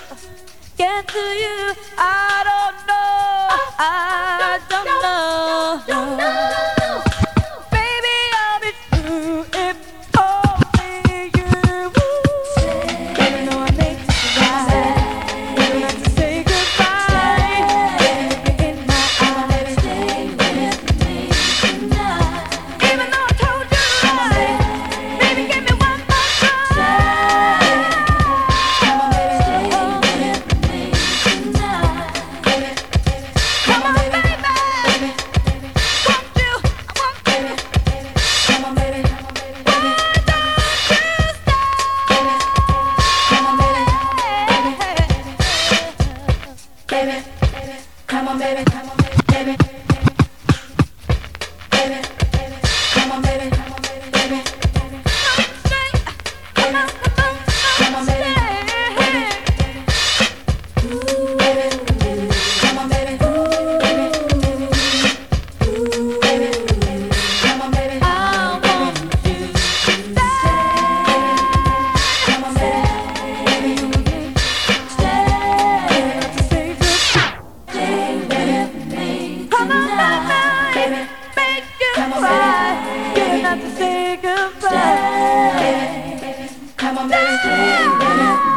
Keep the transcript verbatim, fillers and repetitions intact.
get to you. I don't know. I don't know. Baby, I'll be true if only you. Baby, know I make you right. You don't have to say goodbye. Look in my eyes. Stay with me tonight. Even though I told you right. Baby, give me one more try. Come on, baby, stay with me tonight. Come on, baby. Want you, I want you. Come on, baby. Why don't you stay? Come on, baby. Baby, come on, baby. Come on, baby. Baby, come on, baby. Come on, baby. Come on, come on, baby. Ooh, baby. Come on, baby. Baby. Ooh, baby. Come on, baby. I want you to stay. Come on, baby. Stay. Stay with me. Come on, baby. Make you cry. You don't have to say goodbye. Come on, baby. Stay with me.